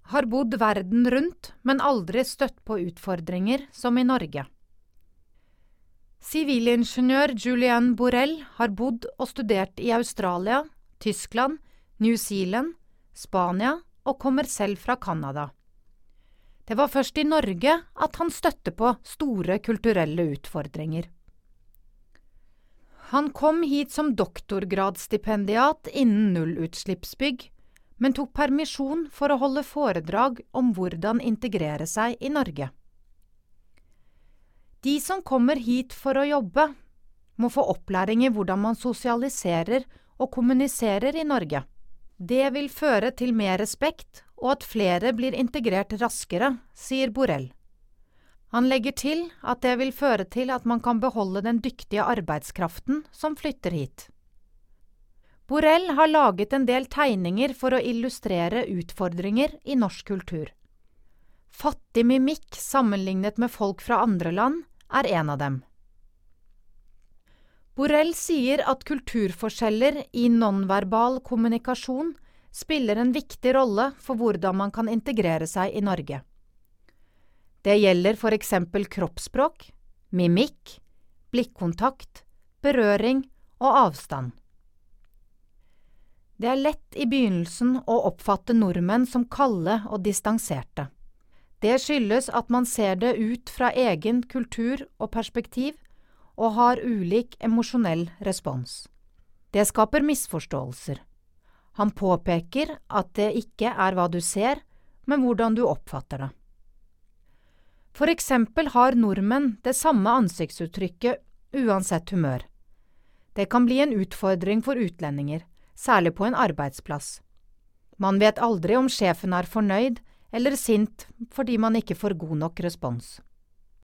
har bodd verden rundt, men aldri støtt på utfordringer som i Norge. Sivilingeniør Julien Borrell har bodd og studert i Australia, Tyskland, New Zealand, Spania og kommer selv fra Canada. Det var først i Norge at han støtte på store kulturelle utfordringer. Han kom hit som doktorgradsstipendiat innen nullutslippsbygg, men tok permisjon for å holde foredrag om hvordan integrere seg i Norge. De som kommer hit for å jobbe, må få opplæring i hvordan man sosialiserer og kommuniserer i Norge. Det vil føre til mer respekt og at flere blir integrert raskere, sier Borrell. Han legger til at det vil føre til at man kan beholde den dyktige arbeidskraften som flytter hit. Borrell har laget en del tegninger for å illustrere utfordringer i norsk kultur. Fattig mimikk sammenlignet med folk fra andre land er en av dem. Borrell sier at kulturforskjeller i nonverbal kommunikasjon spiller en viktig rolle for hvordan man kan integrere seg i Norge. Det gjelder for eksempel kroppsspråk, mimikk, blikkontakt, berøring og avstand. Det er lett i begynnelsen å oppfatte nordmenn som kalde og distanserte. Det skyldes at man ser det ut fra egen kultur og perspektiv, og har ulik emosjonell respons. Det skaper misforståelser. Han påpeker at det ikke er hva du ser, men hvordan du oppfatter det. For eksempel har nordmenn det samme ansiktsuttrykket uansett humør. Det kan bli en utfordring for utlendinger, særlig på en arbeidsplass. Man vet aldri om sjefen er fornøyd eller sint fordi man ikke får god nok respons.